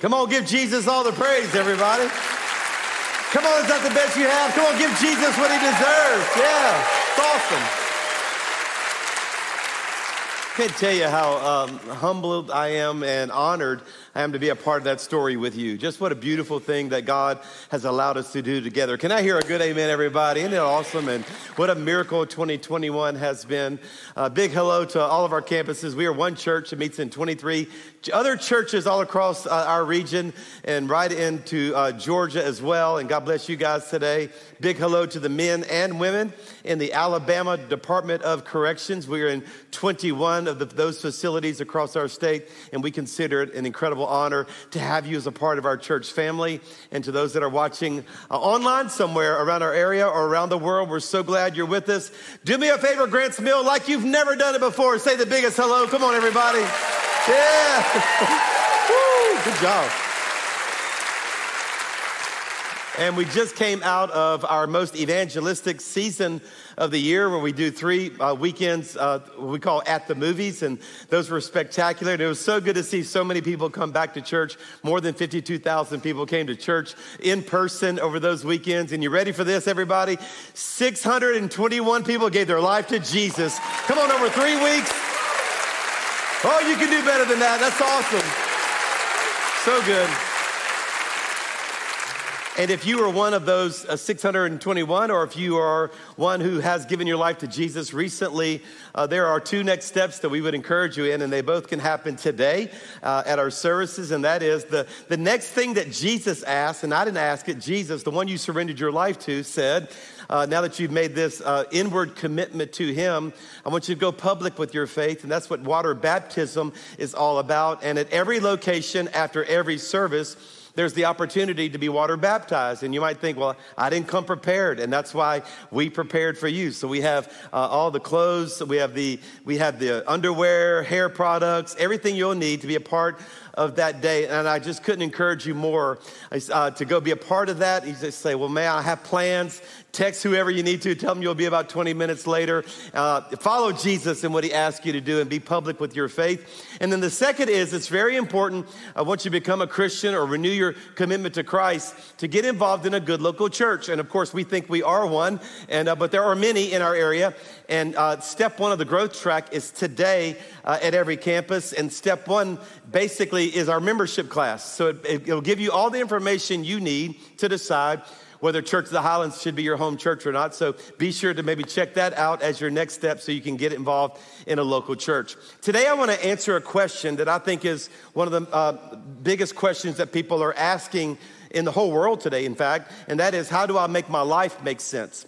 Come on, give Jesus all the praise, everybody. Come on, is that the best you have? Come on, give Jesus what he deserves. Yeah, it's awesome. I can't tell you how humbled I am and honored I am to be a part of that story with you. Just what a beautiful thing that God has allowed us to do together. Can I hear a good amen, everybody? Isn't it awesome? And what a miracle 2021 has been. Big hello to all of our campuses. We are one church that meets in 23 other churches all across our region and right into Georgia as well. And God bless you guys today. Big hello to the men and women in the Alabama Department of Corrections. We are in 21 of those facilities across our state, and we consider it an incredible honor to have you as a part of our church family. And to those that are watching online somewhere around our area or around the world, we're so glad you're with us. Do me a favor, Grants Mill, like you've never done it before. Say the biggest hello. Come on, everybody. Yeah. Woo, good job. And we just came out of our most evangelistic season of the year where we do 3 weekends we call At the Movies, and those were spectacular. And it was so good to see so many people come back to church. More than 52,000 people came to church in person over those weekends. And you ready for this, everybody? 621 people gave their life to Jesus. Come on, over 3 weeks. Oh, you can do better than that. That's awesome. So good. And if you are one of those 621, or if you are one who has given your life to Jesus recently, there are 2 next steps that we would encourage you in, and they both can happen today at our services. And that is the next thing that Jesus asked, and I didn't ask it, Jesus, the one you surrendered your life to, said, now that you've made this inward commitment to him, I want you to go public with your faith. And that's what water baptism is all about. And at every location, after every service, there's the opportunity to be water baptized. And you might think, well, I didn't come prepared. And that's why we prepared for you. So we have all the clothes, we have the underwear, hair products, everything you'll need to be a part of that day. And I just couldn't encourage you more to go be a part of that. You just say, well, may I have plans? Text whoever you need to. Tell them you'll be about 20 minutes later. Follow Jesus in what he asks you to do and be public with your faith. And then the second is, it's very important once you become a Christian or renew your commitment to Christ, to get involved in a good local church. And of course, we think we are one, but there are many in our area. And step 1 of the growth track is today at every campus. And step 1 basically is our membership class. So it'll give you all the information you need to decide whether Church of the Highlands should be your home church or not. So be sure to maybe check that out as your next step so you can get involved in a local church. Today, I want to answer a question that I think is one of the biggest questions that people are asking in the whole world today, in fact, and that is, how do I make my life make sense?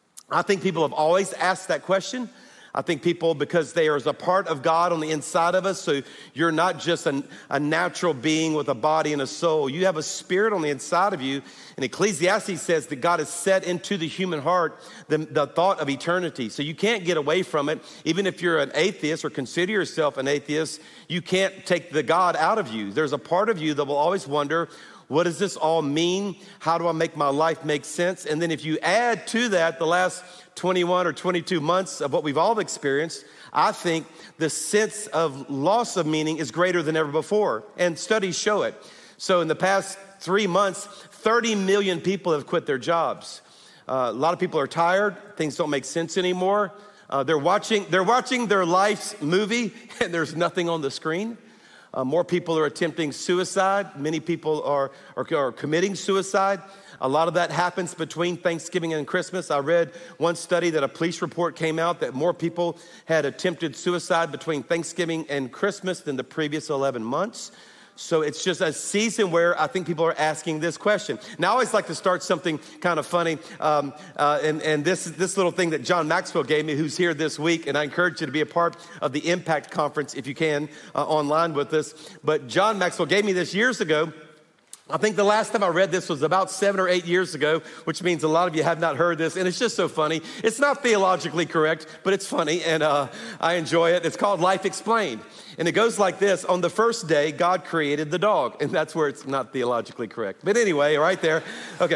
I think people have always asked that question. I think people, because there is a part of God on the inside of us, so you're not just a natural being with a body and a soul. You have a spirit on the inside of you. And Ecclesiastes says that God has set into the human heart the thought of eternity. So you can't get away from it. Even if you're an atheist or consider yourself an atheist, you can't take the God out of you. There's a part of you that will always wonder, what does this all mean? How do I make my life make sense? And then if you add to that the last 21 or 22 months of what we've all experienced, I think the sense of loss of meaning is greater than ever before. And studies show it. So in the past 3 months, 30 million people have quit their jobs. A lot of people are tired. Things don't make sense anymore. They're watching their life's movie, and there's nothing on the screen. More people are attempting suicide. Many people are committing suicide. A lot of that happens between Thanksgiving and Christmas. I read one study that a police report came out that more people had attempted suicide between Thanksgiving and Christmas than the previous 11 months. So it's just a season where I think people are asking this question. Now, I always like to start something kind of funny. And this little thing that John Maxwell gave me, who's here this week, and I encourage you to be a part of the Impact Conference if you can, online with us. But John Maxwell gave me this years ago. I think the last time I read this was about 7 or 8 years ago, which means a lot of you have not heard this, and it's just so funny. It's not theologically correct, but it's funny, and I enjoy it. It's called Life Explained, and it goes like this. On the first day, God created the dog, and that's where it's not theologically correct. But anyway, right there. Okay.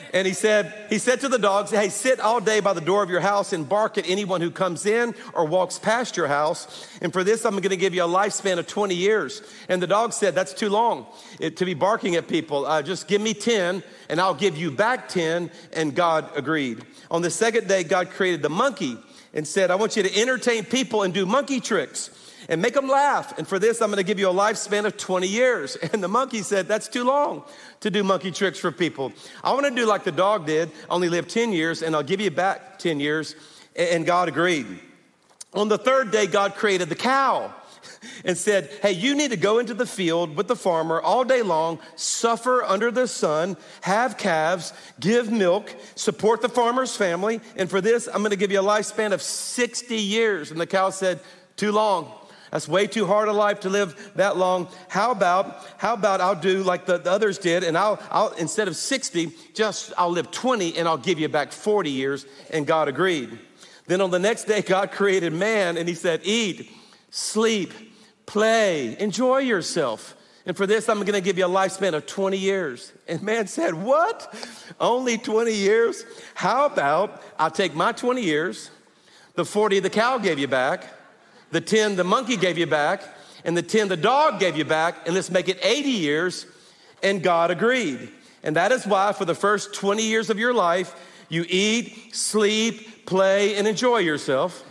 And he said to the dogs, hey, sit all day by the door of your house and bark at anyone who comes in or walks past your house. And for this, I'm going to give you a lifespan of 20 years. And the dog said, that's too long to be barking at people. Just give me 10 and I'll give you back 10. And God agreed. On the second day, God created the monkey and said, I want you to entertain people and do monkey tricks and make them laugh. And for this, I'm going to give you a lifespan of 20 years. And the monkey said, that's too long to do monkey tricks for people. I want to do like the dog did, only live 10 years, and I'll give you back 10 years. And God agreed. On the third day, God created the cow and said, hey, you need to go into the field with the farmer all day long, suffer under the sun, have calves, give milk, support the farmer's family. And for this, I'm going to give you a lifespan of 60 years. And the cow said, too long. That's way too hard a life to live that long. How about I'll do like the others did, and I'll instead of 60, I'll live 20 and I'll give you back 40 years. And God agreed. Then on the next day, God created man and he said, eat, sleep, play, enjoy yourself. And for this, I'm going to give you a lifespan of 20 years. And man said, what? Only 20 years? How about I'll take my 20 years, the 40 the cow gave you back, the 10 the monkey gave you back, and the 10 the dog gave you back, and let's make it 80 years, and God agreed. And that is why for the first 20 years of your life, you eat, sleep, play, and enjoy yourself.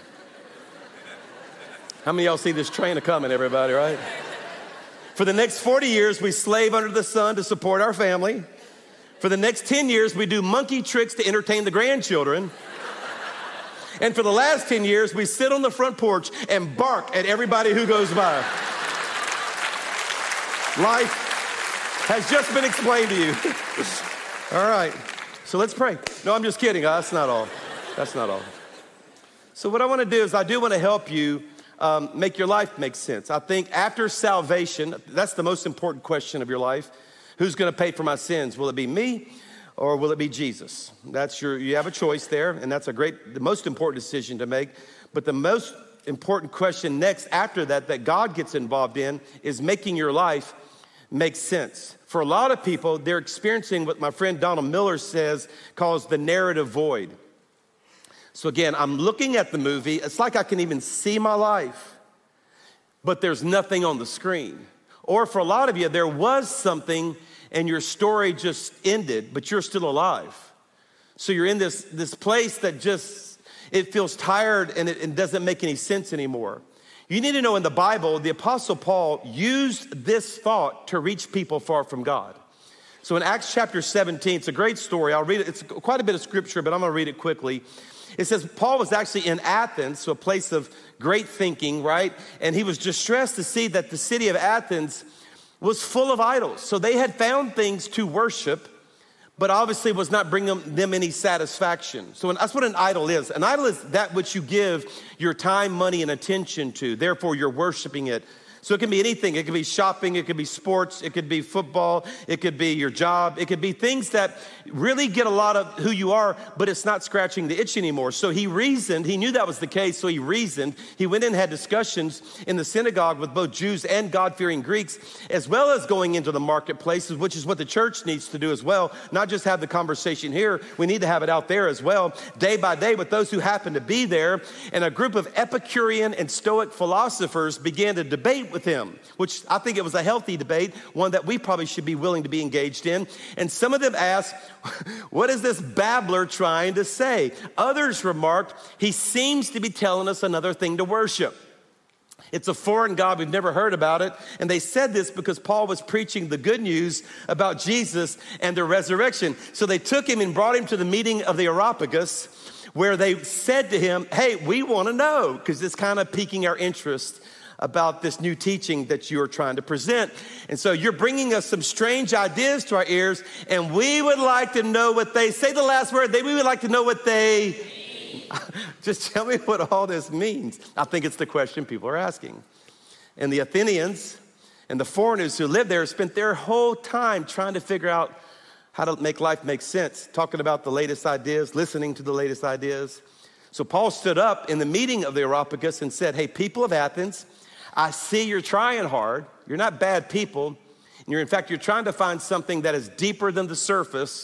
How many of y'all see this train a-coming, everybody, right? For the next 40 years, we slave under the sun to support our family. For the next 10 years, we do monkey tricks to entertain the grandchildren. And for the last 10 years, we sit on the front porch and bark at everybody who goes by. Life has just been explained to you. All right, so let's pray. No, I'm just kidding. That's not all. That's not all. So what I want to do is I do want to help you make your life make sense. I think after salvation, that's the most important question of your life. Who's going to pay for my sins? Will it be me? Or will it be Jesus? You have a choice there, and that's the most important decision to make. But the most important question next after that God gets involved in is making your life make sense. For a lot of people, they're experiencing what my friend Donald Miller calls the narrative void. So again, I'm looking at the movie. It's like I can even see my life, but there's nothing on the screen. Or for a lot of you, there was something and your story just ended, but you're still alive. So you're in this place that it feels tired and it doesn't make any sense anymore. You need to know in the Bible, the Apostle Paul used this thought to reach people far from God. So in Acts chapter 17, it's a great story. I'll read it. It's quite a bit of scripture, but I'm going to read it quickly. It says Paul was actually in Athens, so a place of great thinking, right? And he was distressed to see that the city of Athens was full of idols. So they had found things to worship, but obviously was not bringing them any satisfaction. So that's what an idol is. An idol is that which you give your time, money, and attention to. Therefore, you're worshiping it. So it can be anything. It could be shopping. It could be sports. It could be football. It could be your job. It could be things that really get a lot of who you are, but it's not scratching the itch anymore. So he reasoned. He knew that was the case, so he reasoned. He went in and had discussions in the synagogue with both Jews and God-fearing Greeks, as well as going into the marketplaces, which is what the church needs to do as well. Not just have the conversation here. We need to have it out there as well, day by day with those who happen to be there. And a group of Epicurean and Stoic philosophers began to debate with him, which I think it was a healthy debate, one that we probably should be willing to be engaged in. And some of them asked, what is this babbler trying to say? Others remarked, he seems to be telling us another thing to worship. It's a foreign God. We've never heard about it. And they said this because Paul was preaching the good news about Jesus and the resurrection. So they took him and brought him to the meeting of the Areopagus, where they said to him, hey, we want to know, because it's kind of piquing our interest about this new teaching that you're trying to present. And so you're bringing us some strange ideas to our ears, and we would like to know what they, say the last word, we would like to know what they, just tell me what all this means. I think it's the question people are asking. And the Athenians and the foreigners who lived there spent their whole time trying to figure out how to make life make sense, talking about the latest ideas, listening to the latest ideas. So Paul stood up in the meeting of the Areopagus and said, hey, people of Athens, I see you're trying hard. You're not bad people. And you're trying to find something that is deeper than the surface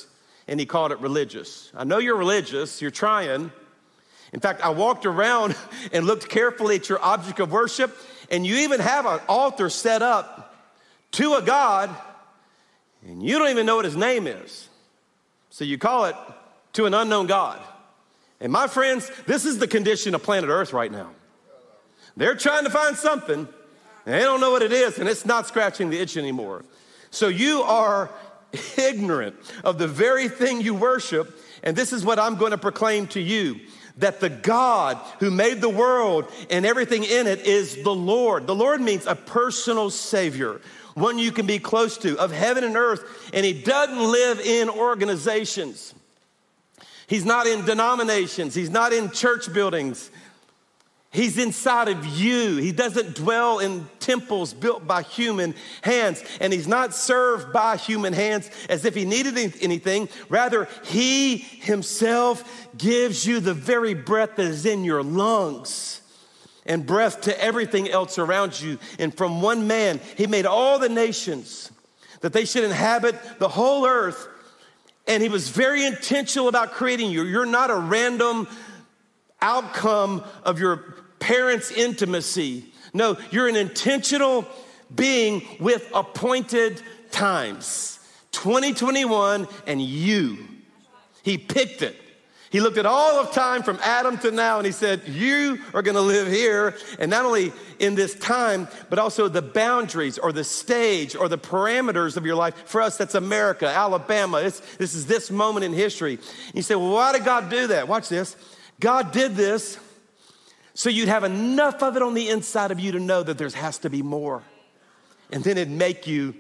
and he called it religious. I know you're religious, you're trying. In fact, I walked around and looked carefully at your object of worship, and you even have an altar set up to a God, and you don't even know what his name is. So you call it to an unknown God. And my friends, this is the condition of planet Earth right now. They're trying to find something, and they don't know what it is, and it's not scratching the itch anymore. So you are ignorant of the very thing you worship, and this is what I'm going to proclaim to you, that the God who made the world and everything in it is the Lord. The Lord means a personal Savior, one you can be close to, of heaven and earth, and he doesn't live in organizations. He's not in denominations. He's not in church buildings. He's inside of you. He doesn't dwell in temples built by human hands, and he's not served by human hands as if he needed anything. Rather, he himself gives you the very breath that is in your lungs and breath to everything else around you. And from one man, he made all the nations that they should inhabit the whole earth. And he was very intentional about creating you. You're not a random outcome of your parents' intimacy. No, you're an intentional being with appointed times. 2021 and you. He picked it. He looked at all of time from Adam to now and he said, you are gonna live here. And not only in this time, but also the boundaries or the stage or the parameters of your life. For us, that's America, Alabama. This is this moment in history. And you say, well, why did God do that? Watch this. God did this so you'd have enough of it on the inside of you to know that there has to be more. And then it'd make you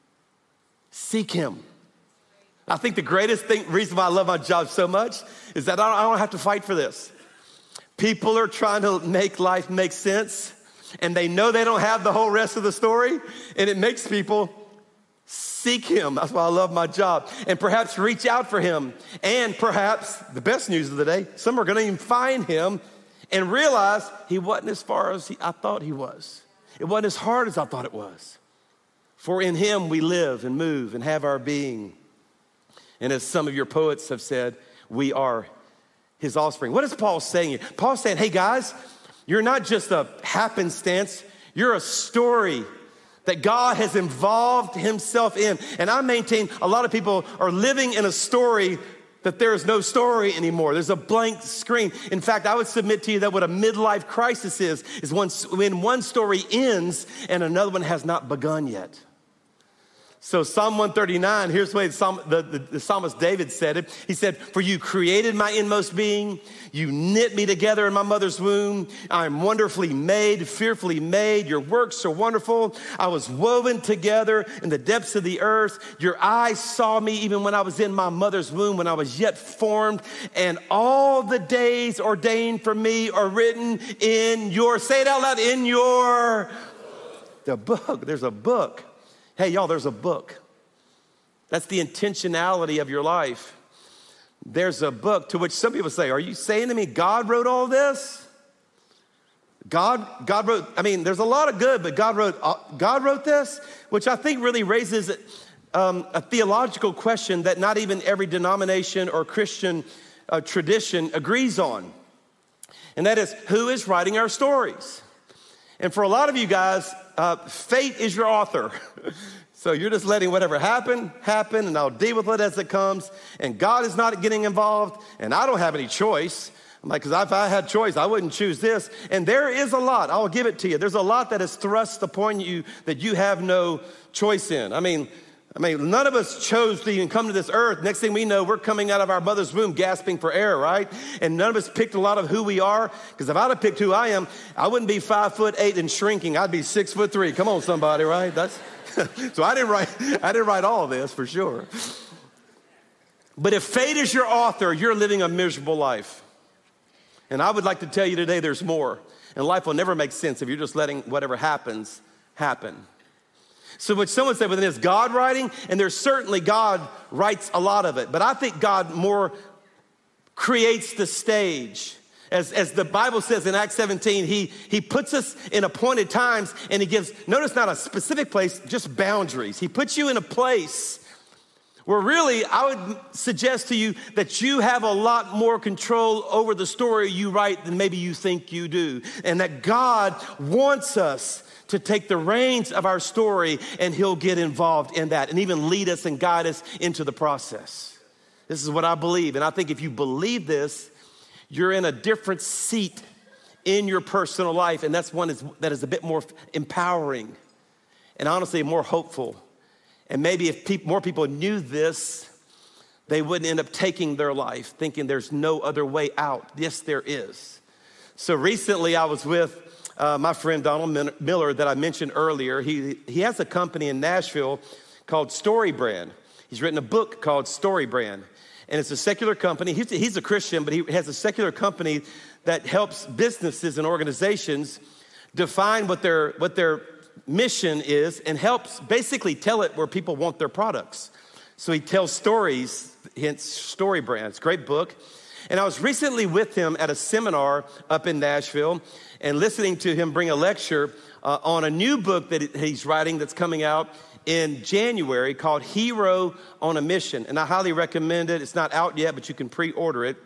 seek him. I think the greatest reason why I love my job so much is that I don't have to fight for this. People are trying to make life make sense, and they know they don't have the whole rest of the story, and it makes people seek him. That's why I love my job. And perhaps reach out for him. And perhaps, the best news of the day, some are going to even find him and realize he wasn't as far as I thought he was. It wasn't as hard as I thought it was. For in him we live and move and have our being. And as some of your poets have said, we are his offspring. What is Paul saying here? Paul's saying, hey guys, you're not just a happenstance, you're a story that God has involved himself in. And I maintain a lot of people are living in a story that there is no story anymore. There's a blank screen. In fact, I would submit to you that what a midlife crisis is when one story ends and another one has not begun yet. So Psalm 139, here's the way the psalmist David said it. He said, for you created my inmost being. You knit me together in my mother's womb. I am wonderfully made, fearfully made. Your works are wonderful. I was woven together in the depths of the earth. Your eyes saw me even when I was in my mother's womb, when I was yet formed. And all the days ordained for me are written in your, say it out loud, in your, the book. There's a book. Hey, y'all, there's a book. That's the intentionality of your life. There's a book to which some people say, are you saying to me God wrote all this? God wrote, I mean, there's a lot of good, but God wrote this, which I think really raises a theological question that not even every denomination or Christian tradition agrees on. And that is, who is writing our stories? And for a lot of you guys, fate is your author. So you're just letting whatever happen, and I'll deal with it as it comes. And God is not getting involved, and I don't have any choice. I'm like, because if I had choice, I wouldn't choose this. And there is a lot, I'll give it to you. There's a lot that is thrust upon you that you have no choice in. I mean, none of us chose to even come to this earth. Next thing we know, we're coming out of our mother's womb gasping for air, right? And none of us picked a lot of who we are. Because if I'd have picked who I am, I wouldn't be 5'8" and shrinking. I'd be 6'3". Come on, somebody, right? So I didn't write all of this for sure. But if fate is your author, you're living a miserable life. And I would like to tell you today there's more. And life will never make sense if you're just letting whatever happens happen. So what someone said, well, then is God writing? And there's certainly God writes a lot of it. But I think God more creates the stage. As the Bible says in Acts 17, he puts us in appointed times and he gives, notice not a specific place, just boundaries. He puts you in a place Where really, I would suggest to you that you have a lot more control over the story you write than maybe you think you do. And that God wants us to take the reins of our story, and he'll get involved in that and even lead us and guide us into the process. This is what I believe. And I think if you believe this, you're in a different seat in your personal life. And that's one that is a bit more empowering and honestly more hopeful. And maybe if more people knew this, they wouldn't end up taking their life thinking there's no other way out. Yes, there is. So recently I was with my friend Donald Miller that I mentioned earlier. He has a company in Nashville called StoryBrand. He's written a book called StoryBrand. And it's a secular company. He's a Christian, but he has a secular company that helps businesses and organizations define what their mission is and helps basically tell it where people want their products. So he tells stories, hence StoryBrand. It's a great book. And I was recently with him at a seminar up in Nashville and listening to him bring a lecture on a new book that he's writing that's coming out in January called Hero on a Mission. And I highly recommend it. It's not out yet, but you can pre-order it.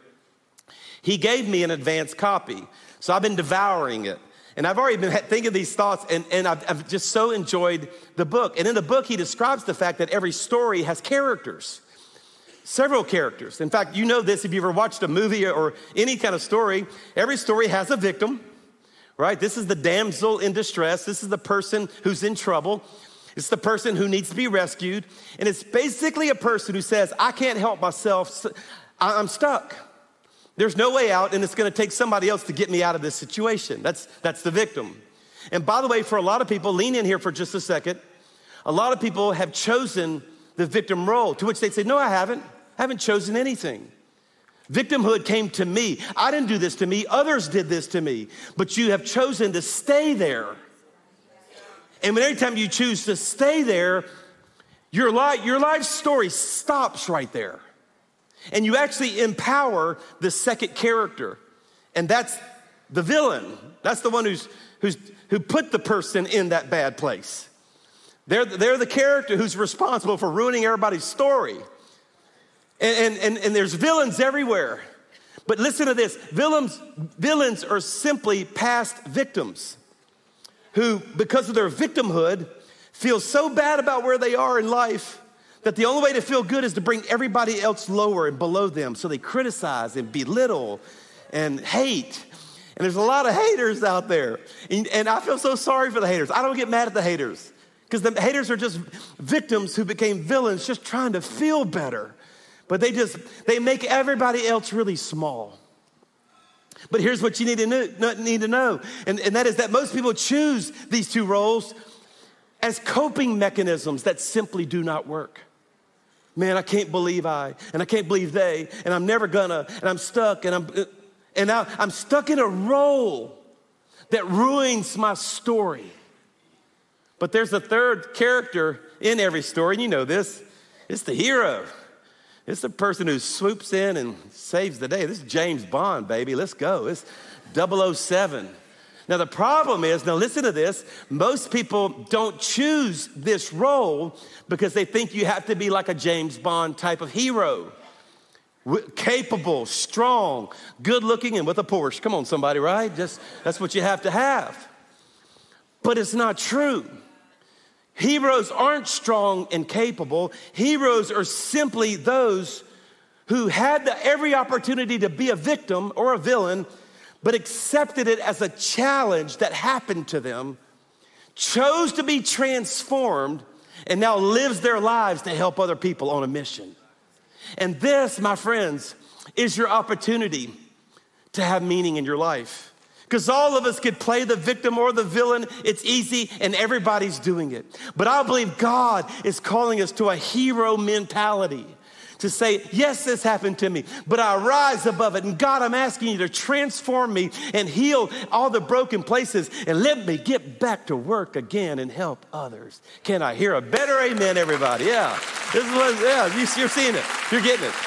He gave me an advance copy. So I've been devouring it. And I've already been thinking these thoughts, and I've just so enjoyed the book. And in the book, he describes the fact that every story has characters, several characters. In fact, you know this if you've ever watched a movie or any kind of story. Every story has a victim, right? This is the damsel in distress. This is the person who's in trouble. It's the person who needs to be rescued. And it's basically a person who says, I can't help myself. I'm stuck. There's no way out, and it's gonna take somebody else to get me out of this situation. That's the victim. And by the way, for a lot of people, lean in here for just a second. A lot of people have chosen the victim role, to which they say, no, I haven't chosen anything. Victimhood came to me. I didn't do this to me, others did this to me. But you have chosen to stay there. And every time you choose to stay there, your life story stops right there. And you actually empower the second character. And that's the villain. That's the one who put the person in that bad place. They're the character who's responsible for ruining everybody's story. And there's villains everywhere. But listen to this. Villains are simply past victims who, because of their victimhood, feel so bad about where they are in life that the only way to feel good is to bring everybody else lower and below them. So they criticize and belittle and hate. And there's a lot of haters out there. And I feel so sorry for the haters. I don't get mad at the haters because the haters are just victims who became villains just trying to feel better. But they make everybody else really small. But here's what you need to know. And that is that most people choose these two roles as coping mechanisms that simply do not work. Man, I can't believe and I can't believe they, and I'm never gonna, and I'm stuck, and now I'm stuck in a role that ruins my story. But there's a third character in every story, and you know this. It's the hero. It's the person who swoops in and saves the day. This is James Bond, baby. Let's go. It's 007. Now, the problem is, now listen to this, most people don't choose this role because they think you have to be like a James Bond type of hero. Capable, strong, good looking, and with a Porsche. Come on, somebody, right? That's what you have to have. But it's not true. Heroes aren't strong and capable. Heroes are simply those who had every opportunity to be a victim or a villain, but accepted it as a challenge that happened to them, chose to be transformed, and now lives their lives to help other people on a mission. And this, my friends, is your opportunity to have meaning in your life. Because all of us could play the victim or the villain. It's easy and everybody's doing it. But I believe God is calling us to a hero mentality. To say, yes, this happened to me, but I rise above it. And God, I'm asking you to transform me and heal all the broken places and let me get back to work again and help others. Can I hear a better amen, everybody? Yeah, this is what, you're seeing it. You're getting it.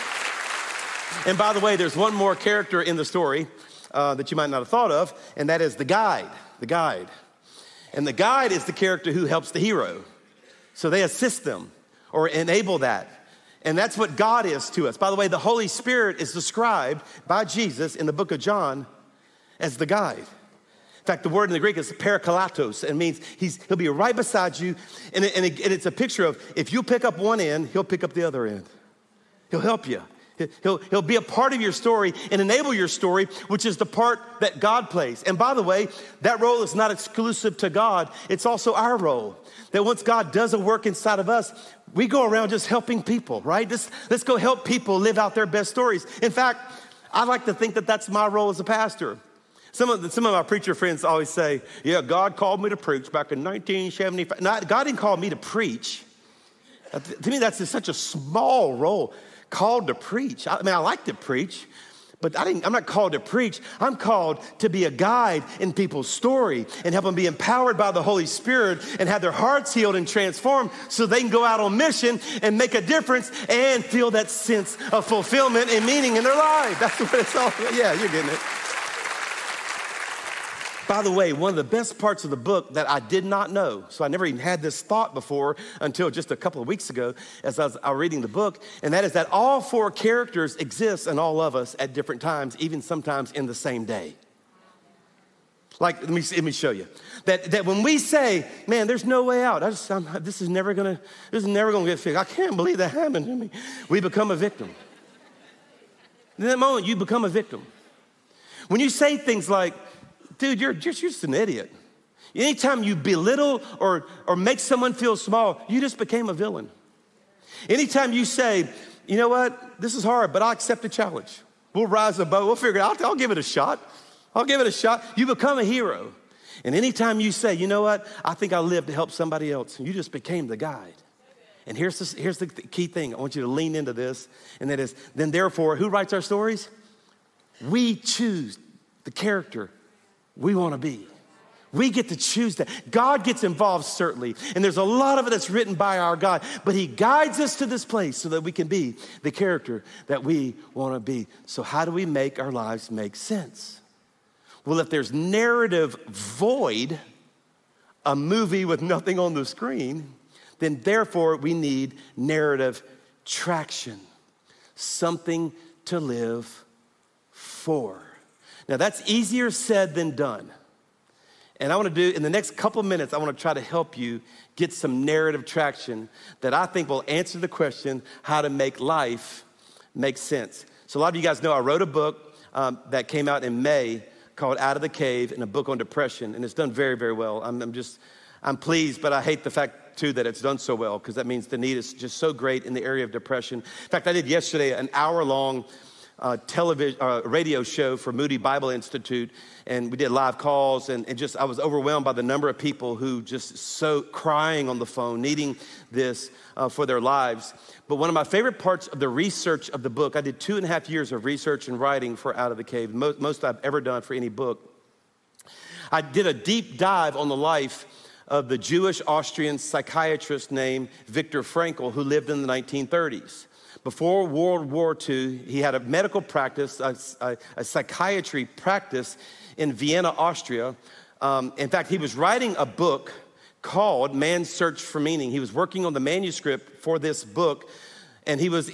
And by the way, there's one more character in the story that you might not have thought of, and that is the guide. The guide. And the guide is the character who helps the hero. So they assist them or enable that. And that's what God is to us. By the way, the Holy Spirit is described by Jesus in the book of John as the guide. In fact, the word in the Greek is parakletos. It means he'll be right beside you. And it's a picture of if you pick up one end, he'll pick up the other end. He'll help you. He'll be a part of your story and enable your story, which is the part that God plays. And by the way, that role is not exclusive to God. It's also our role. That once God does a work inside of us, we go around just helping people, right? Let's go help people live out their best stories. In fact, I like to think that that's my role as a pastor. Some of my preacher friends always say, yeah, God called me to preach back in 1975. No, God didn't call me to preach. To me, that's just such a small role. Called to preach. I mean, I like to preach, but I'm not called to preach. I'm called to be a guide in people's story and help them be empowered by the Holy Spirit and have their hearts healed and transformed so they can go out on mission and make a difference and feel that sense of fulfillment and meaning in their life. That's what it's all about. Yeah, you're getting it. By the way, one of the best parts of the book that I did not know, so I never even had this thought before until just a couple of weeks ago as I was reading the book, and that is that all four characters exist in all of us at different times, even sometimes in the same day. Like, let me show you. That when we say, man, there's no way out, this is never gonna get fixed. I can't believe that happened to me. We become a victim. In that moment, you become a victim. When you say things like, dude, you're just an idiot. Anytime you belittle or make someone feel small, you just became a villain. Anytime you say, you know what, this is hard, but I'll accept the challenge. We'll rise above, we'll figure it out, I'll give it a shot. You become a hero. And anytime you say, you know what, I think I live to help somebody else, you just became the guide. And here's the key thing. I want you to lean into this, and that is, then therefore, who writes our stories? We choose the character we want to be. We get to choose that. God gets involved, certainly. And there's a lot of it that's written by our God. But he guides us to this place so that we can be the character that we want to be. So how do we make our lives make sense? Well, if there's narrative void, a movie with nothing on the screen, then therefore we need narrative traction. Something to live for. Now, that's easier said than done. And I want to do, in the next couple of minutes, I want to try to help you get some narrative traction that I think will answer the question, how to make life make sense. So a lot of you guys know I wrote a book that came out in May called Out of the Cave, and a book on depression, and it's done very, very well. I'm pleased, but I hate the fact, too, that it's done so well, because that means the need is just so great in the area of depression. In fact, I did yesterday an hour-long radio show for Moody Bible Institute, and we did live calls, and I was overwhelmed by the number of people who just so crying on the phone, needing this for their lives. But one of my favorite parts of the research of the book, I did 2.5 years of research and writing for Out of the Cave, most I've ever done for any book. I did a deep dive on the life of the Jewish Austrian psychiatrist named Viktor Frankl, who lived in the 1930s. Before World War II, he had a medical practice, a psychiatry practice in Vienna, Austria. In fact, he was writing a book called Man's Search for Meaning. He was working on the manuscript for this book, and he was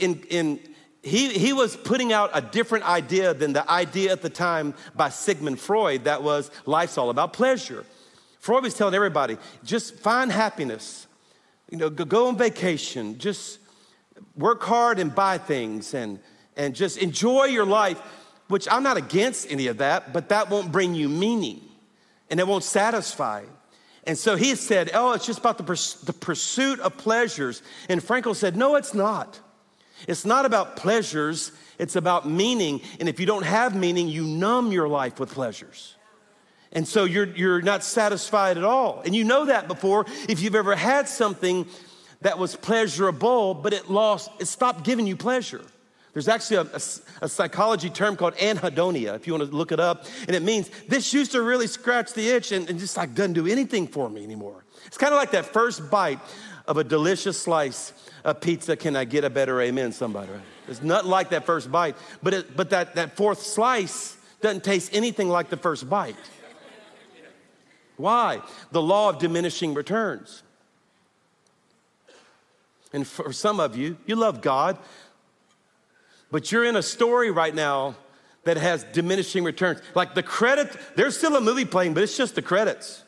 he was putting out a different idea than the idea at the time by Sigmund Freud that was life's all about pleasure. Freud was telling everybody, just find happiness, go on vacation, just work hard and buy things and just enjoy your life, which I'm not against any of that, but that won't bring you meaning and it won't satisfy. And so he said, it's just about the pursuit of pleasures. And Frankl said, no, it's not. It's not about pleasures, it's about meaning. And if you don't have meaning, you numb your life with pleasures. And so you're not satisfied at all. And you know that before if you've ever had something that was pleasurable, but it stopped giving you pleasure. There's actually a psychology term called anhedonia, if you want to look it up. And it means this used to really scratch the itch and just like doesn't do anything for me anymore. It's kind of like that first bite of a delicious slice of pizza. Can I get a better amen, somebody? Right? It's not like that first bite, but that fourth slice doesn't taste anything like the first bite. Why? The law of diminishing returns. And for some of you, you love God, but you're in a story right now that has diminishing returns. Like the credit, there's still a movie playing, but it's just the credits.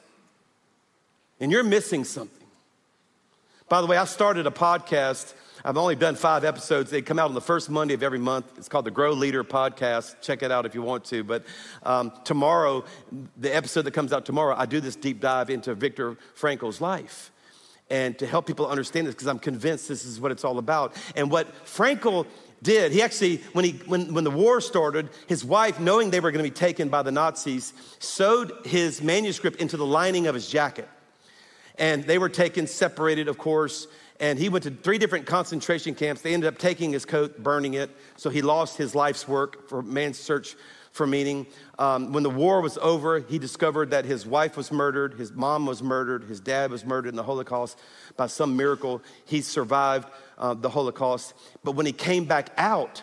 And you're missing something. By the way, I started a podcast. I've only done 5 episodes. They come out on the first Monday of every month. It's called the Grow Leader Podcast. Check it out if you want to. But tomorrow, the episode that comes out tomorrow, I do this deep dive into Viktor Frankl's life. And to help people understand this, because I'm convinced this is what it's all about. And what Frankl did, he actually, when the war started, his wife, knowing they were going to be taken by the Nazis, sewed his manuscript into the lining of his jacket. And they were taken, separated, of course, and he went to 3 different concentration camps. They ended up taking his coat, burning it, so he lost his life's work for man's search for meaning. When the war was over, he discovered that his wife was murdered, his mom was murdered, his dad was murdered in the Holocaust. By some miracle, he survived the Holocaust. But when he came back out,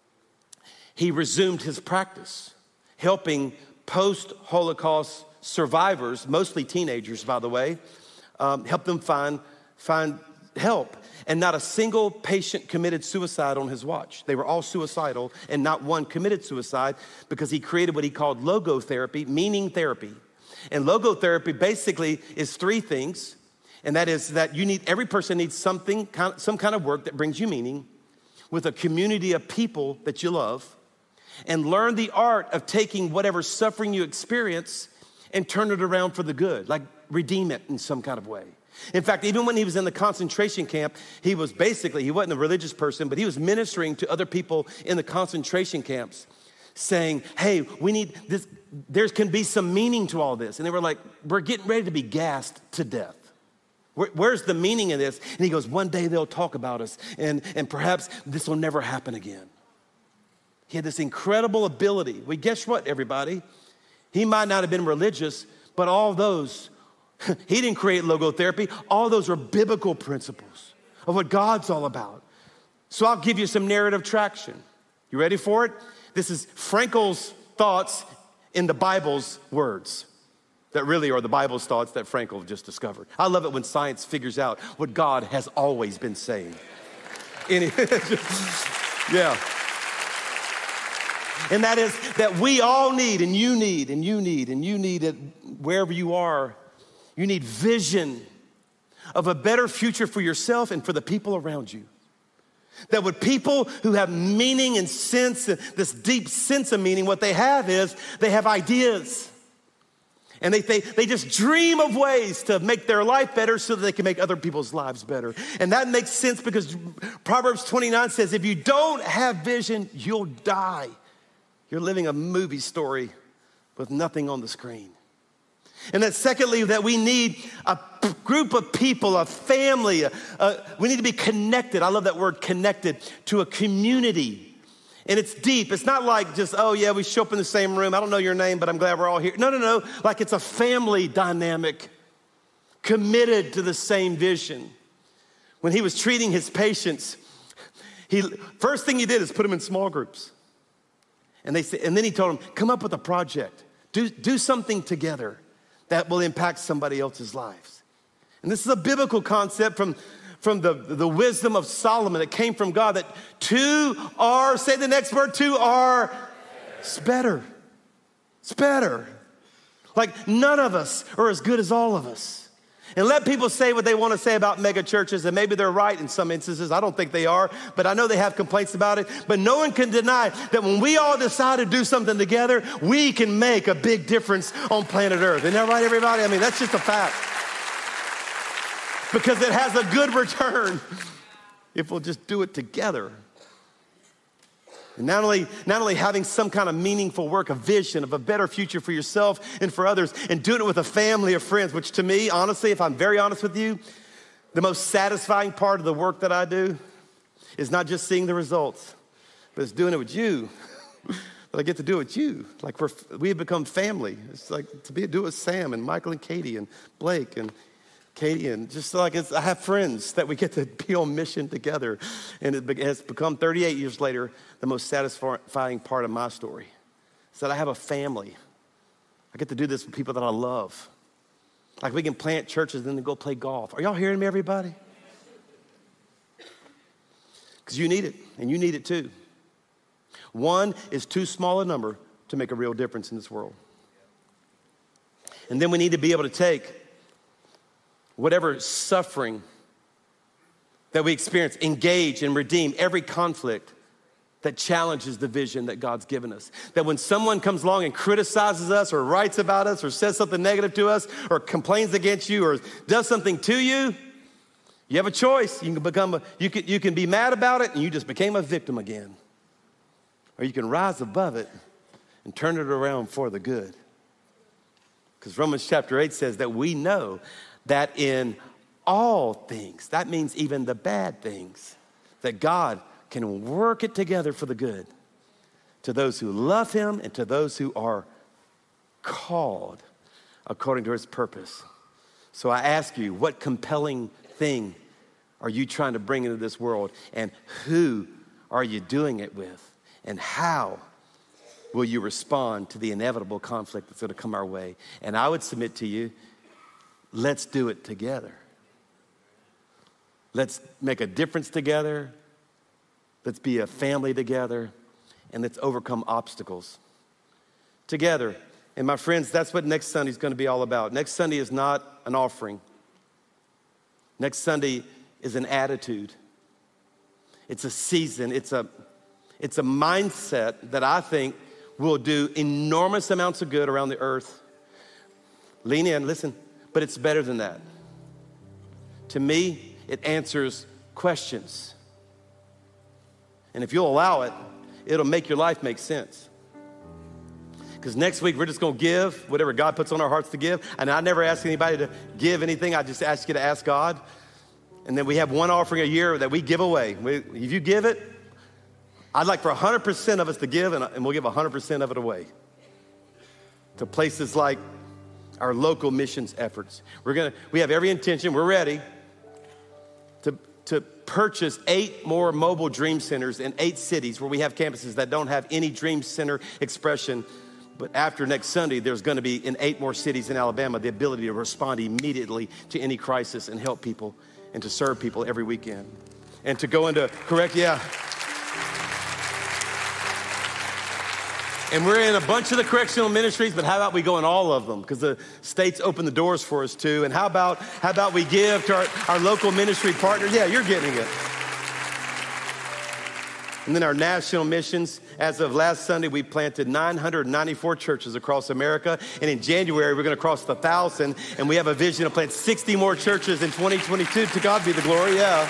he resumed his practice, helping post-Holocaust survivors, mostly teenagers, by the way, help them find help. And not a single patient committed suicide on his watch. They were all suicidal, and not one committed suicide because he created what he called logotherapy, meaning therapy. And logotherapy basically is 3 things, and that is that every person needs some kind of work that brings you meaning, with a community of people that you love, and learn the art of taking whatever suffering you experience and turn it around for the good, like redeem it in some kind of way. In fact, even when he was in the concentration camp, he wasn't a religious person, but he was ministering to other people in the concentration camps, saying, hey, we need this, there can be some meaning to all this. And they were like, we're getting ready to be gassed to death. Where's the meaning in this? And he goes, one day they'll talk about us, and perhaps this will never happen again. He had this incredible ability. Well, guess what, everybody? He might not have been religious, but all those, he didn't create logotherapy. All those are biblical principles of what God's all about. So I'll give you some narrative traction. You ready for it? This is Frankl's thoughts in the Bible's words that really are the Bible's thoughts that Frankl just discovered. I love it when science figures out what God has always been saying. Yeah. And that is that we all need, and you need it wherever you are. You need vision of a better future for yourself and for the people around you. That with people who have meaning and sense, this deep sense of meaning, what they have is they have ideas. And they just dream of ways to make their life better so that they can make other people's lives better. And that makes sense because Proverbs 29 says, if you don't have vision, you'll die. You're living a movie story with nothing on the screen. And then secondly, that we need a group of people, a family. We need to be connected. I love that word, connected, to a community. And it's deep. It's not like just, oh yeah, we show up in the same room. I don't know your name, but I'm glad we're all here. No. Like it's a family dynamic, committed to the same vision. When he was treating his patients, first thing he did is put them in small groups. And then he told them, come up with a project. Do something together that will impact somebody else's lives. And this is a biblical concept from the wisdom of Solomon that came from God, that 2 are, say the next word, 2 are, it's better. It's better. Like none of us are as good as all of us. And let people say what they want to say about mega churches, and maybe they're right in some instances. I don't think they are, but I know they have complaints about it. But no one can deny that when we all decide to do something together, we can make a big difference on planet Earth. Isn't that right, everybody? I mean, that's just a fact. Because it has a good return if we'll just do it together. And not only having some kind of meaningful work, a vision of a better future for yourself and for others, and doing it with a family of friends, which to me, honestly, if I'm very honest with you, the most satisfying part of the work that I do is not just seeing the results, but it's doing it with you. That I get to do it with you. Like we have become family. It's like do it with Sam and Michael and Katie and Blake and Katie, and just like I have friends that we get to be on mission together. And it has become 38 years later, the most satisfying part of my story is that I have a family. I get to do this with people that I love. Like we can plant churches and then go play golf. Are y'all hearing me, everybody? because you need it, and you need it too. One is too small a number to make a real difference in this world. And then we need to be able to take whatever suffering that we experience, engage and redeem every conflict that challenges the vision that God's given us. That when someone comes along and criticizes us or writes about us or says something negative to us or complains against you or does something to you, you have a choice. You can be mad about it and you just became a victim again. Or you can rise above it and turn it around for the good. Because Romans chapter 8 says that we know that in all things, that means even the bad things, that God can work it together for the good to those who love him and to those who are called according to his purpose. So I ask you, what compelling thing are you trying to bring into this world? And who are you doing it with? And how will you respond to the inevitable conflict that's going to come our way? And I would submit to you, let's do it together. Let's make a difference together. Let's be a family together. And let's overcome obstacles together. And my friends, that's what next Sunday is going to be all about. Next Sunday is not an offering. Next Sunday is an attitude. It's a season. It's a mindset that I think will do enormous amounts of good around the earth. Lean in, listen, but it's better than that. To me, it answers questions. And if you'll allow it, it'll make your life make sense. Because next week, we're just going to give whatever God puts on our hearts to give. And I never ask anybody to give anything. I just ask you to ask God. And then we have one offering a year that we give away. If you give it, I'd like for 100% of us to give, and we'll give 100% of it away to places like our local missions efforts. We have every intention, we're ready to purchase 8 more mobile dream centers in 8 cities where we have campuses that don't have any dream center expression. But after next Sunday, there's going to be in 8 more cities in Alabama the ability to respond immediately to any crisis and help people and to serve people every weekend. And to go into And we're in a bunch of the correctional ministries, but how about we go in all of them? Because the states open the doors for us too. And how about we give to our local ministry partners? Yeah, you're getting it. And then our national missions, as of last Sunday, we planted 994 churches across America. And in January, we're going to cross 1,000. And we have a vision to plant 60 more churches in 2022. To God be the glory, yeah.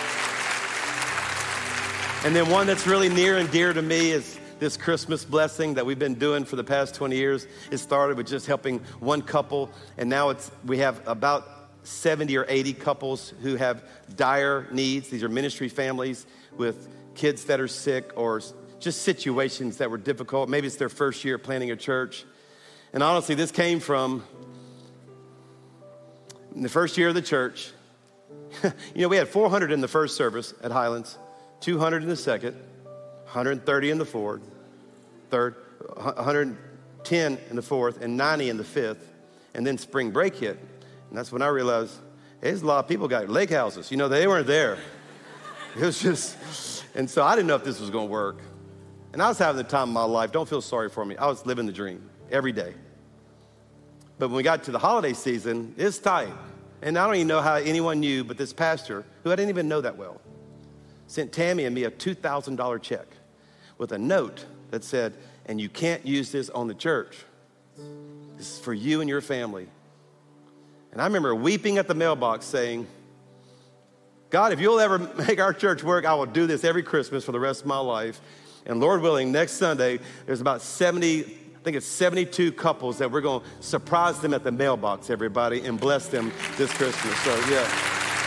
And then one that's really near and dear to me is this Christmas blessing that we've been doing for the past 20 years. It started with just helping one couple, and now we have about 70 or 80 couples who have dire needs. These are ministry families with kids that are sick or just situations that were difficult. Maybe it's their first year planning a church. And honestly, this came from in the first year of the church. We had 400 in the first service at Highlands, 200 in the second, 130 in the third, 110 in the fourth, and 90 in the fifth. And then spring break hit. And that's when I realized, there's a lot of people got lake houses. They weren't there. It was just, and so I didn't know if this was going to work. And I was having the time of my life. Don't feel sorry for me. I was living the dream every day. But when we got to the holiday season, it's tight. And I don't even know how anyone knew, but this pastor, who I didn't even know that well, sent Tammy and me a $2,000 check with a note that said, and you can't use this on the church. This is for you and your family. And I remember weeping at the mailbox saying, God, if you'll ever make our church work, I will do this every Christmas for the rest of my life. And Lord willing, next Sunday, there's about 72 couples that we're going to surprise them at the mailbox, everybody, and bless them this Christmas. So, yeah.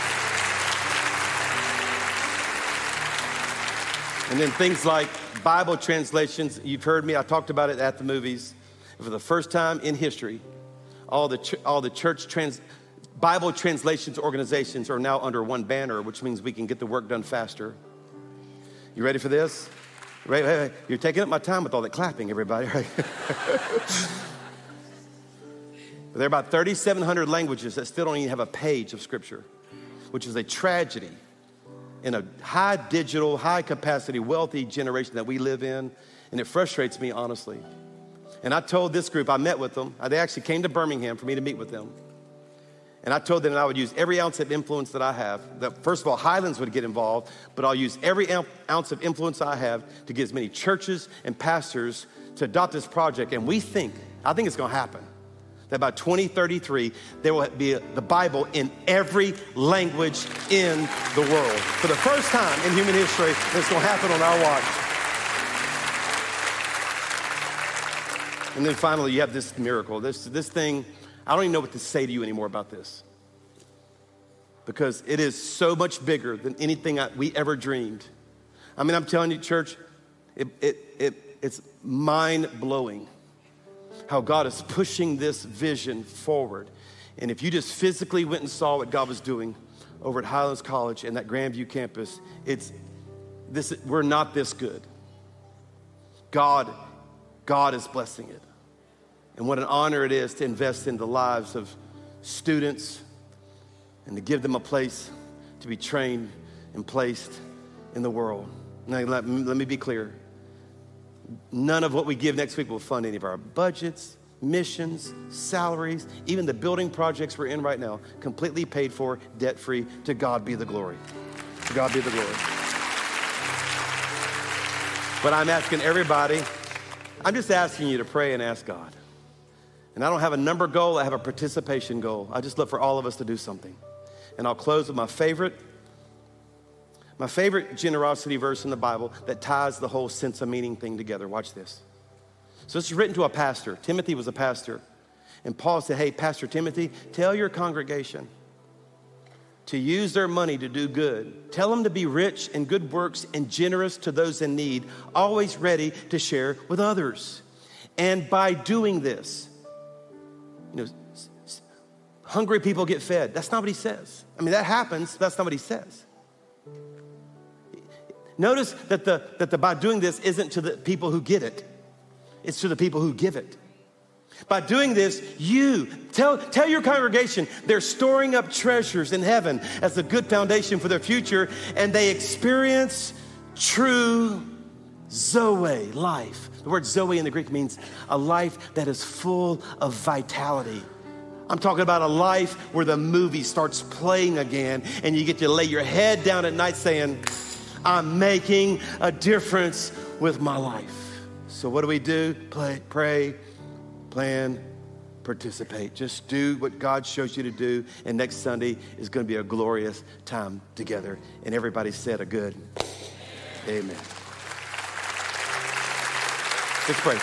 And then things like Bible translations. You've heard me. I talked about it at the movies. For the first time in history, all the church Bible translations organizations are now under one banner, which means we can get the work done faster. You ready for this? Wait. You're taking up my time with all that clapping, everybody. Right? There are about 3,700 languages that still don't even have a page of Scripture, which is a tragedy. in a high digital, high capacity, wealthy generation that we live in. And it frustrates me, honestly. And I told this group, I met with them. They actually came to Birmingham for me to meet with them. And I told them that I would use every ounce of influence that I have. That first of all, Highlands would get involved, but I'll use every ounce of influence I have to get as many churches and pastors to adopt this project. And I think it's gonna happen, that by 2033, there will be the Bible in every language in the world. For the first time in human history, it's gonna happen on our watch. And then finally, you have this miracle, this thing. I don't even know what to say to you anymore about this, because it is so much bigger than anything we ever dreamed. I mean, I'm telling you, church, it's mind-blowing how God is pushing this vision forward. And if you just physically went and saw what God was doing over at Highlands College and that Grandview campus, we're not this good. God is blessing it. And what an honor it is to invest in the lives of students and to give them a place to be trained and placed in the world. Now, let me be clear. None of what we give next week will fund any of our budgets, missions, salaries, even the building projects we're in right now, completely paid for, debt-free. To God be the glory. To God be the glory. But I'm asking everybody, I'm just asking you to pray and ask God. And I don't have a number goal, I have a participation goal. I just look for all of us to do something. And I'll close with my favorite generosity verse in the Bible that ties the whole sense of meaning thing together. Watch this. So this is written to a pastor. Timothy was a pastor. And Paul said, hey, Pastor Timothy, tell your congregation to use their money to do good. Tell them to be rich in good works and generous to those in need, always ready to share with others. And by doing this, hungry people get fed. That's not what he says. I mean, that happens, but that's not what he says. Notice that by doing this isn't to the people who get it. It's to the people who give it. By doing this, you tell your congregation they're storing up treasures in heaven as a good foundation for their future, and they experience true Zoe life. The word Zoe in the Greek means a life that is full of vitality. I'm talking about a life where the movie starts playing again and you get to lay your head down at night saying, I'm making a difference with my life. So what do? Pray, plan, participate. Just do what God shows you to do, and next Sunday is going to be a glorious time together. And everybody said a good amen. Let's pray.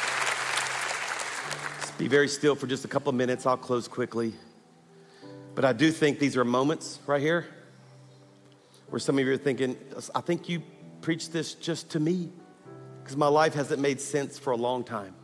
Let's be very still for just a couple of minutes. I'll close quickly. But I do think these are moments right here where some of you are thinking, I think you preached this just to me because my life hasn't made sense for a long time.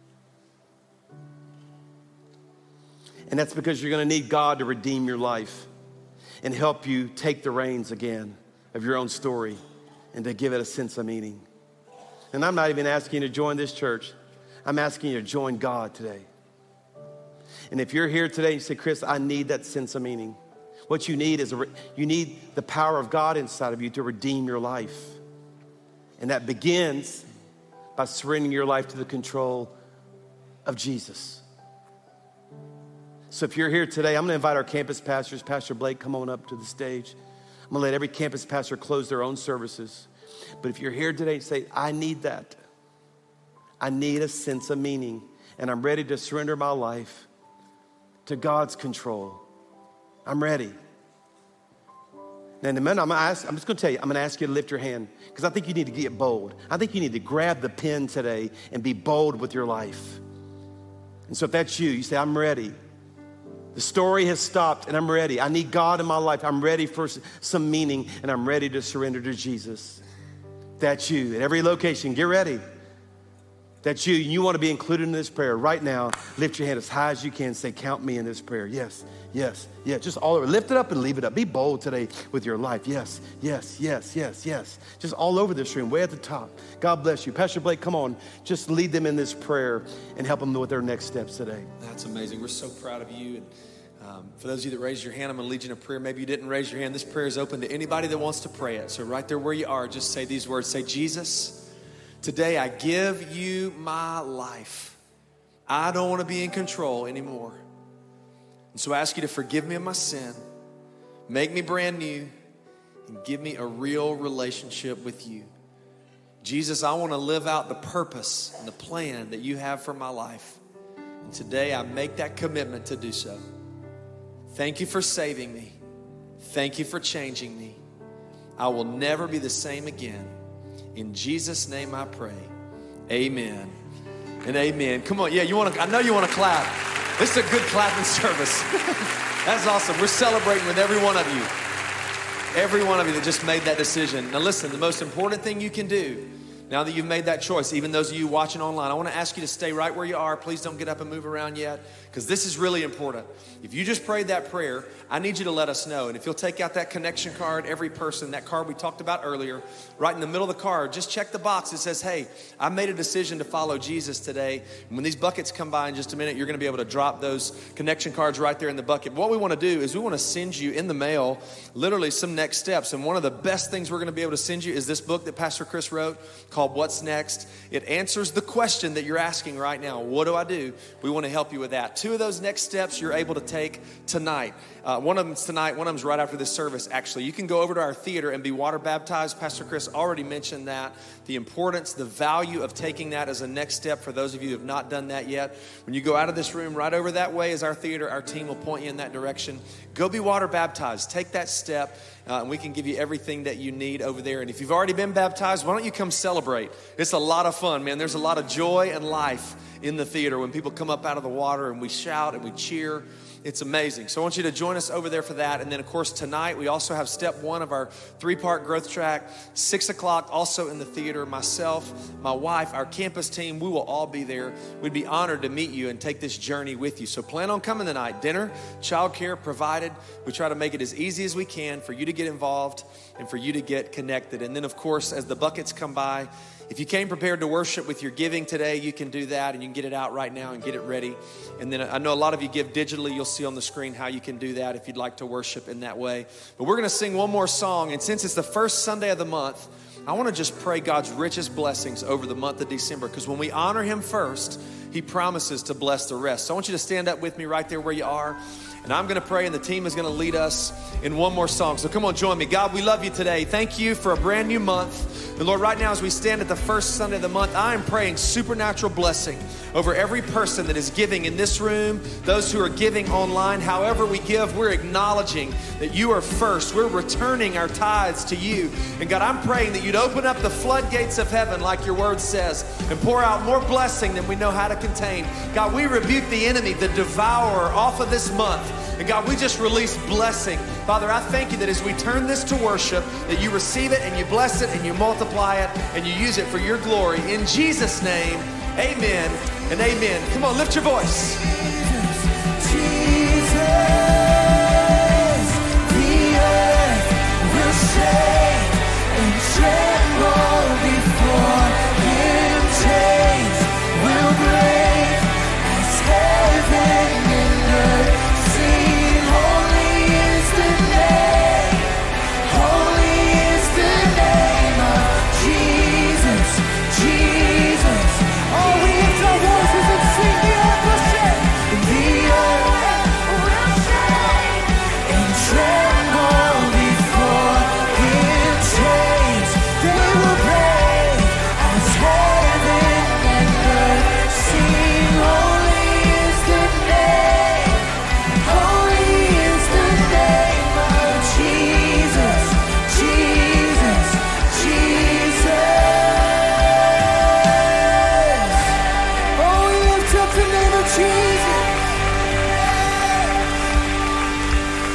And that's because you're going to need God to redeem your life and help you take the reins again of your own story and to give it a sense of meaning. And I'm not even asking you to join this church. I'm asking you to join God today. And if you're here today and you say, Chris, I need that sense of meaning. What you need is you need the power of God inside of you to redeem your life. And that begins by surrendering your life to the control of Jesus. So if you're here today, I'm going to invite our campus pastors. Pastor Blake, come on up to the stage. I'm going to let every campus pastor close their own services. But if you're here today and say, I need that. I need a sense of meaning, and I'm ready to surrender my life to God's control. I'm ready. Now, in a minute, I'm just going to tell you, I'm going to ask you to lift your hand because I think you need to get bold. I think you need to grab the pen today and be bold with your life. And so if that's you, you say, I'm ready. The story has stopped and I'm ready. I need God in my life. I'm ready for some meaning and I'm ready to surrender to Jesus. That's you. At every location, get ready. That's you. You want to be included in this prayer right now. Lift your hand as high as you can. Say, count me in this prayer. Yes, yes, yes. Just all over. Lift it up and leave it up. Be bold today with your life. Yes, yes, yes, yes, yes. Just all over this room, way at the top. God bless you. Pastor Blake, come on. Just lead them in this prayer and help them with their next steps today. That's amazing. We're so proud of you. And For those of you that raised your hand, I'm going to lead you in a prayer. Maybe you didn't raise your hand. This prayer is open to anybody that wants to pray it. So right there where you are, just say these words. Say, Jesus, today I give you my life. I don't want to be in control anymore. And so I ask you to forgive me of my sin, make me brand new, and give me a real relationship with you. Jesus, I want to live out the purpose and the plan that you have for my life. And today I make that commitment to do so. Thank you for saving me. Thank you for changing me. I will never be the same again. In Jesus' name I pray. Amen and amen. Come on, yeah, I know you want to clap. This is a good clapping service. That's awesome. We're celebrating with every one of you. Every one of you that just made that decision. Now listen, the most important thing you can do now that you've made that choice, even those of you watching online, I want to ask you to stay right where you are. Please don't get up and move around yet, because this is really important. If you just prayed that prayer, I need you to let us know. And if you'll take out that connection card, every person, that card we talked about earlier, right in the middle of the card, just check the box that says, hey, I made a decision to follow Jesus today. And when these buckets come by in just a minute, you're going to be able to drop those connection cards right there in the bucket. What we want to do is we want to send you in the mail literally some next steps. And one of the best things we're going to be able to send you is this book that Pastor Chris wrote called What's Next. It answers the question that you're asking right now. What do I do? We want to help you with that. 2 of those next steps you're able to take tonight. One of them's tonight. One of them's right after this service, actually. You can go over to our theater and be water baptized. Pastor Chris already mentioned that. The importance, the value of taking that as a next step for those of you who have not done that yet. When you go out of this room, right over that way is our theater. Our team will point you in that direction. Go be water baptized. Take that step. And we can give you everything that you need over there. And if you've already been baptized, why don't you come celebrate? It's a lot of fun, man. There's a lot of joy and life in the theater when people come up out of the water and we shout and we cheer. It's amazing. So I want you to join us over there for that. And then, of course, tonight we also have step 1 of our 3-part growth track, 6 o'clock, also in the theater. Myself, my wife, our campus team, we will all be there. We'd be honored to meet you and take this journey with you. So plan on coming tonight. Dinner, childcare provided. We try to make it as easy as we can for you to get involved and for you to get connected. And then, of course, as the buckets come by, if you came prepared to worship with your giving today, you can do that, and you can get it out right now and get it ready. And then I know a lot of you give digitally. You'll see on the screen how you can do that if you'd like to worship in that way. But we're going to sing one more song, and since it's the first Sunday of the month, I want to just pray God's richest blessings over the month of December, because when we honor him first, he promises to bless the rest. So I want you to stand up with me right there where you are. And I'm going to pray, and the team is going to lead us in one more song. So come on, join me. God, we love you today. Thank you for a brand new month. And Lord, right now as we stand at the first Sunday of the month, I am praying supernatural blessing over every person that is giving in this room, those who are giving online. However we give, we're acknowledging that you are first. We're returning our tithes to you. And God, I'm praying that you'd open up the floodgates of heaven like your word says and pour out more blessing than we know how to contain. God, we rebuke the enemy, the devourer, off of this month. And God, we just release blessing. Father, I thank you that as we turn this to worship, that you receive it and you bless it and you multiply it and you use it for your glory. In Jesus' name, amen and amen. Come on, lift your voice. Jesus, the earth will shake and tremble before him. Chains will break as heaven and earth.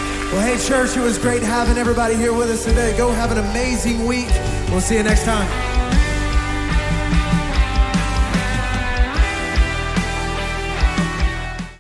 Church, it was great having everybody here with us today. Go have an amazing week. We'll see you next time.